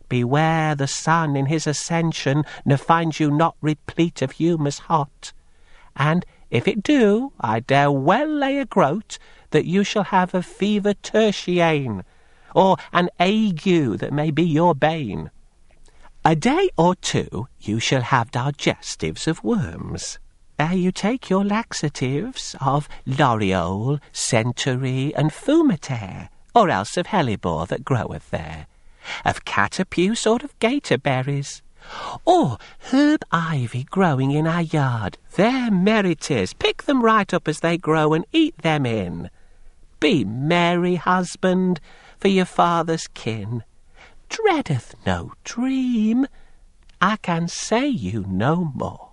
beware the sun in his ascension ne find you not replete of humours hot. And if it do, I dare well lay a groat that you shall have a fever tertiane, or an ague that may be your bane. A day or two you shall have digestives of worms, ere you take your laxatives of L'Oreal, Centaury, and Fumitaire, or else of hellebore that groweth there, of catapuse or of gator berries, or herb ivy growing in our yard. There merit is, pick them right up as they grow and eat them in. Be merry, husband, for your father's kin dreadeth no dream. I can say you no more.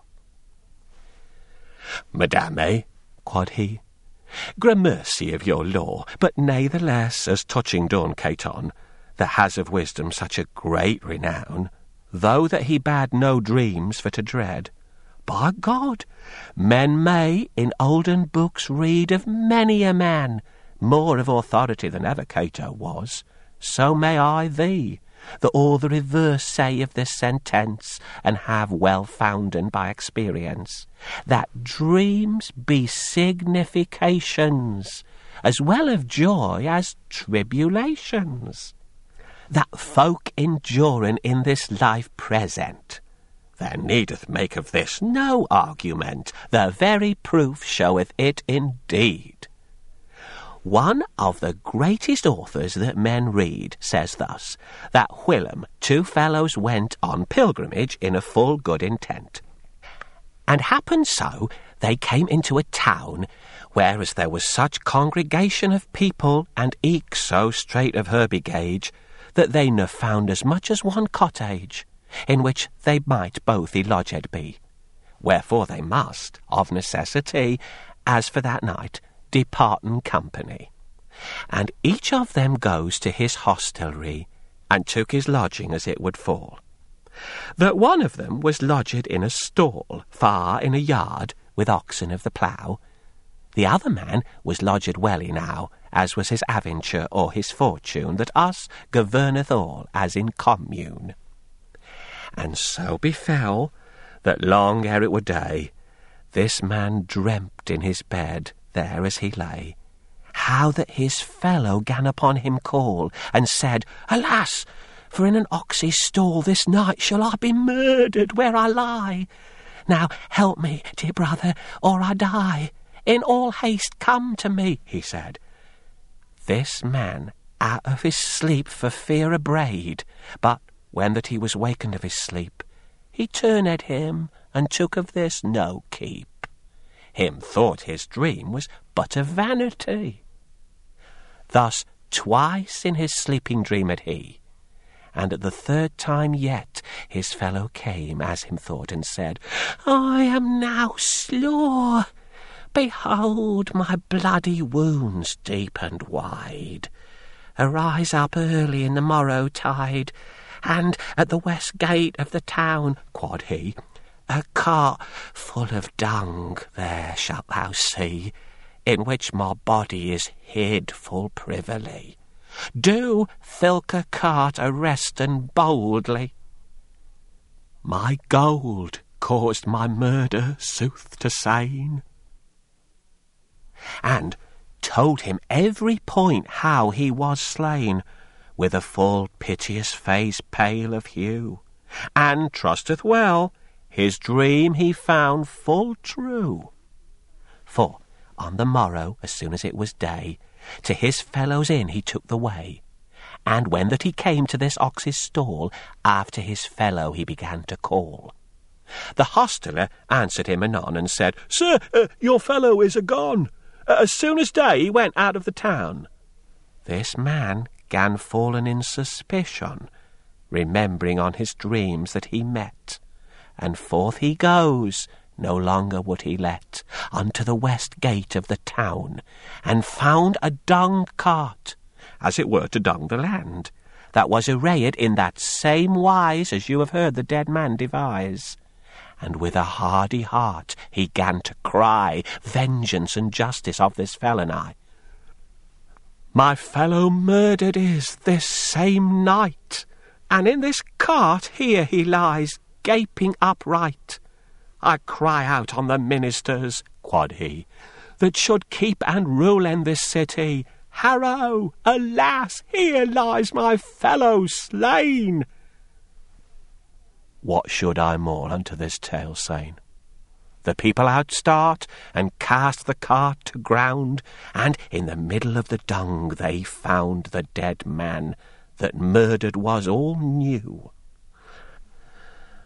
Madame, quod he, gramercy of your law, but natheless, as touching Don Caton, that has of wisdom such a great renown, though that he bade no dreams for to dread, by God, men may in olden books read of many a man, more of authority than ever Cato was. So may I thee, that all the reverse say of this sentence, and have well founden by experience, that dreams be significations, as well of joy as tribulations. That folk enduring in this life present, there needeth make of this no argument, the very proof showeth it indeed. One of the greatest authors that men read says thus, that whilom two fellows went on pilgrimage in a full good intent, and happened so they came into a town, whereas there was such congregation of people, and eke so straight of herbigage, that they ne found as much as one cottage, in which they might both lodged be, wherefore they must, of necessity, as for that night, departen company, and each of them goes to his hostelry, and took his lodging as it would fall. That one of them was lodged in a stall, far in a yard, with oxen of the plough. The other man was lodged well enow, as was his aventure or his fortune, that us governeth all as in commune. And so befell, that long ere it were day, this man dreamt in his bed, there as he lay, how that his fellow gan upon him call, and said, Alas, for in an ox's stall this night shall I be murdered where I lie. Now help me, dear brother, or I die. In all haste come to me, he said. This man out of his sleep for fear abraid, but when that he was wakened of his sleep, he turned him, and took of this no keep. Him thought his dream was but a vanity. Thus twice in his sleeping dreamed he, and at the third time yet his fellow came, as him thought, and said, I am now slaw. Behold my bloody wounds deep and wide. Arise up early in the morrow tide, and at the west gate of the town, quod he, a cart full of dung there shalt thou see, in which my body is hid full privily. Do thilke cart arresten boldly. My gold caused my murder, sooth to sayn. And told him every point how he was slain, with a full piteous face pale of hue, and trusteth well, his dream he found full true. For on the morrow, as soon as it was day, to his fellow's inn he took the way, and when that he came to this ox's stall, after his fellow he began to call. The hosteler answered him anon, and said, Sir, your fellow is agone. As soon as day he went out of the town. This man gan fallen in suspicion, remembering on his dreams that he met, and forth he goes, no longer would he let, unto the west gate of the town, and found a dung cart, as it were to dung the land, that was arrayed in that same wise as you have heard the dead man devise. And with a hardy heart he gan to cry vengeance and justice of this felony. My fellow murdered is this same night, and in this cart here he lies, gaping upright. I cry out on the ministers, quod he, that should keep and rule in this city. Harrow, alas, here lies my fellow slain. What should I more unto this tale saying? The people outstart, and cast the cart to ground, and in the middle of the dung they found the dead man that murdered was all new.